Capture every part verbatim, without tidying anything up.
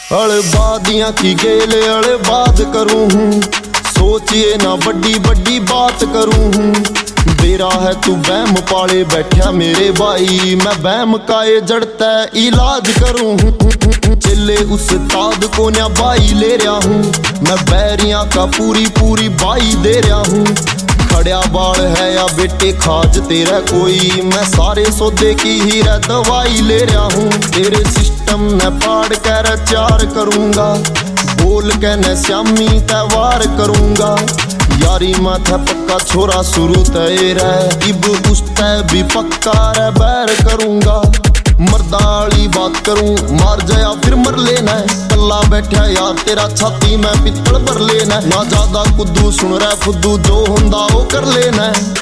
अड़े बादियां की गेले अड़े बात करूं हूँ, सोचिए ना बड़ी बड़ी बात करूं हूँ। बेरा है तू बैम पाले बैठा मेरे भाई, मैं बैम का ये जड़ता इलाज करूं हूँ। चिल्ले उस ताद को न्या बाई ले रहा हूँ, मैं बैरियां का पूरी पूरी बाई दे रहा हूँ। खड़िया बाल है या बेटे खाज तेरा कोई, मैं सारे सौदे की ही रे दवाई ले रहा हूँ। तेरे सिस्टम ने पाड़ कर चार करूँगा, बोल के न श्यामी त्योहार करूँगा। यारी माथा पक्का छोरा शुरू तय रह, इब उस तय भी पक्का रे बैर करूँगा। मर्दाली बात करूं मार जाया फिर मर लेना है, कल्ला बैठा यार तेरा छाती में पित्तल भर लेना है। ना ज्यादा कुद्दू सुन रहा फुद्दू, जो हुंदा वो कर लेना है।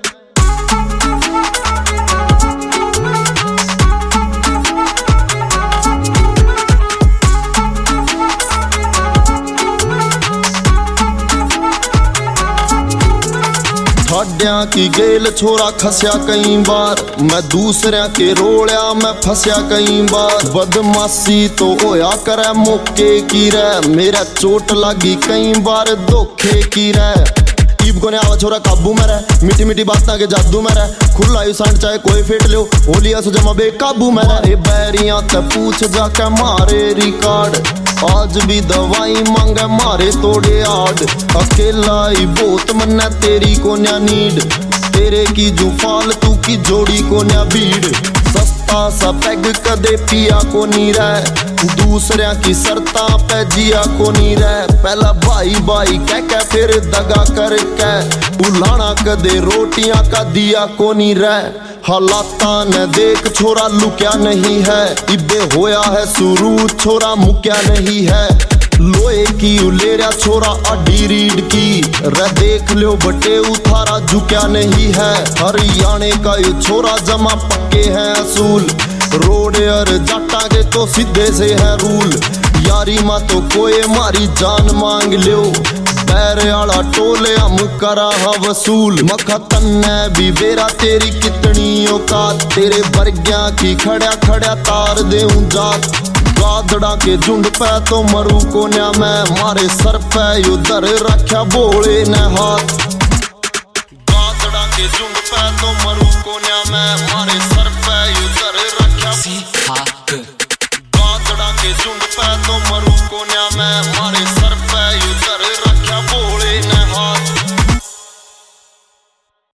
साड्या की गेल छोरा खस्या कई बार, मैं दूसरिया के रोलिया मैं फंसया कई बार। बदमाशी तो होया करे मौके की रे, मेरा चोट लगी कई बार धोखे की रे। ईब को आवा छोरा काबू में रह, मीठी मीठी बातें के जादू में रह। खुला यू सांड चाहे कोई फेट लो, होलिया सो जमा बेकाबू में रह। बैरियां ते पूछ जाके मारे रिकॉर्ड, आज भी दवाई मांगे मारे तोड़े आड। अकेला ही बहुत मन्ना तेरी को न्या नीड, तेरे की जो फालतू की जोड़ी को न्या भीड़। सस्ता सा पैग कदे पिया को नी रह, दूसरिया की सरता पे जिया को नी रह। पहला भाई भाई कह के फिर दगा कर के, उलाना कदे रोटियां का दिया को नी रह। हालाता ने देख छोरा लुक्या नहीं है, इबे होया है शुरू छोरा मुक्या नहीं है। लोहे की उलेरा छोरा आडी रीड की, रे देख लो बटे उतारा झुक्या नहीं है। हरियाणे का ये छोरा जमा पक्के हैं असूल, रोड और जाटा के तो सीधे से है रूल। यारी माँ तो कोई मारी जान मांग लो, पैर आला टोले हम करा हा वसूल। मखा तन्ने भी बेरा तेरी कितनी औकात, तेरे बरग्या की खड़ा खड़ा तार देऊं जात। गादड़ा के झुंड पे तो मरू को न्या मैं, मारे सर पे उधर रखा बोले न हाथ। गादड़ा के झुंड पे तो मरू को न्या मैं, मारे